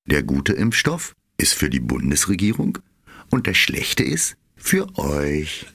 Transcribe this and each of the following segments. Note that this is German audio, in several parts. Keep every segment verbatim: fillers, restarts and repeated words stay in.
Der gute Impfstoff ist für die Bundesregierung und der schlechte ist für euch.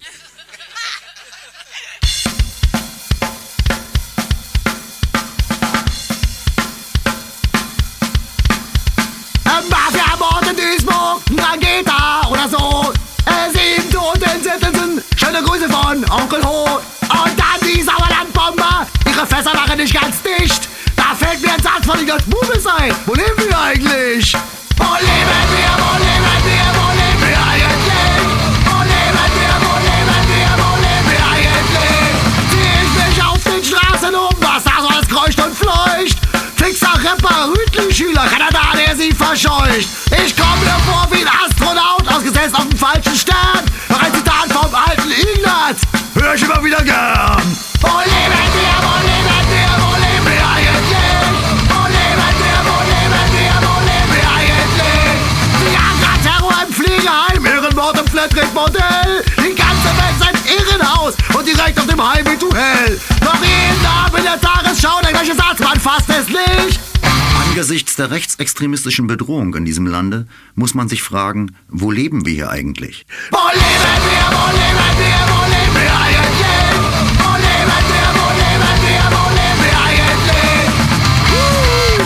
Mafia-Mord in Duisburg, Rangeta oder so. Äh, sieben Tote in Sittensen, schöne Grüße von Onkel Ho. Und dann die Sauerlandbomber, ihre Fässer waren nicht ganz dicht. Da fällt mir ein Satz von Ignaz Bubis ein. Wo leben wir eigentlich? Wo leben wir, wo leben wir, wo leben wir eigentlich? Wo leben wir, wo leben wir, wo leben wir eigentlich? Zieh ich mich auf den Straßen um, was da so alles kreucht und fleucht. Fixer, Rapper, Rütli-Schüler, Kanada, der sie verscheucht. Ich komm mir vor wie ein Astronaut, ausgesetzt auf dem falschen Stern. Noch ein Zitat vom alten Ignaz, hör ich immer wieder gern. Wo leben wir, wo leben wir, wo leben wir eigentlich? Wo leben wir, wo leben wir, wo leben wir eigentlich? Sie haben grad Terror im Fliegerheim, Ehrenmord im Flatrate-Modell. Die ganze Welt ist ein Irrenhaus und direkt auf dem Highway to Hell. Noch jeden Abend in der Tagesschau der gleiche Satz, man fasst es nicht. Angesichts der rechtsextremistischen Bedrohung in diesem Lande muss man sich fragen, wo leben wir hier eigentlich? Wo leben wir, wo leben wir, wo leben wir eigentlich? Wo leben wir, wo leben wir, wo leben wir eigentlich? Uh.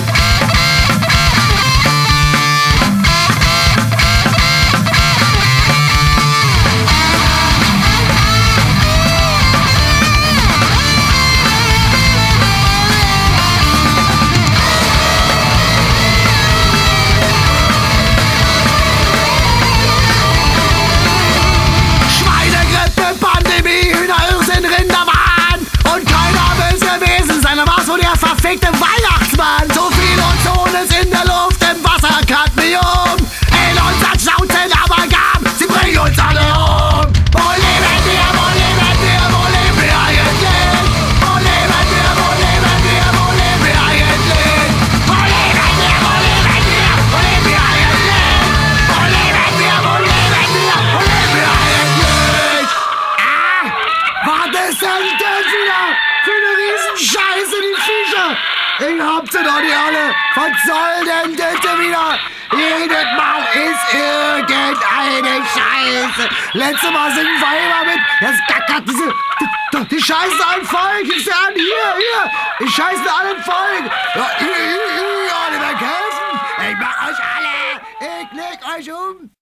Der verfickte Weihnachtsmann. So viel Ozon ist in der Luft, im Wasser Cadmium. Elon sagt Schnauzen, Amalgam, sie bringen uns alle um. Wo leben wir, wo leben wir, wo leben wir eigentlich? Wo leben wir, wo leben wir, wo leben wir eigentlich? Wo leben wir, wo leben wir, wo leben wir eigentlich? Wo leben wir, wo leben wir, wo leben wir eigentlich? Ah, was ist denn das wieder für eine Riesenscheiße, die Viecher? Ich hab sie doch nicht alle. Was soll denn das wieder? Jedes Mal ist irgendeine Scheiße. Letztes Mal singen wir immer mit. Jetzt gackert diese... Die, die scheißen allen Volk. Ich seh an, hier, hier. Die scheißen allen Volk. Ja, ihr, ihr, ihr, ihr, ihr, helfen. Ich mach euch alle. Ich leg euch um.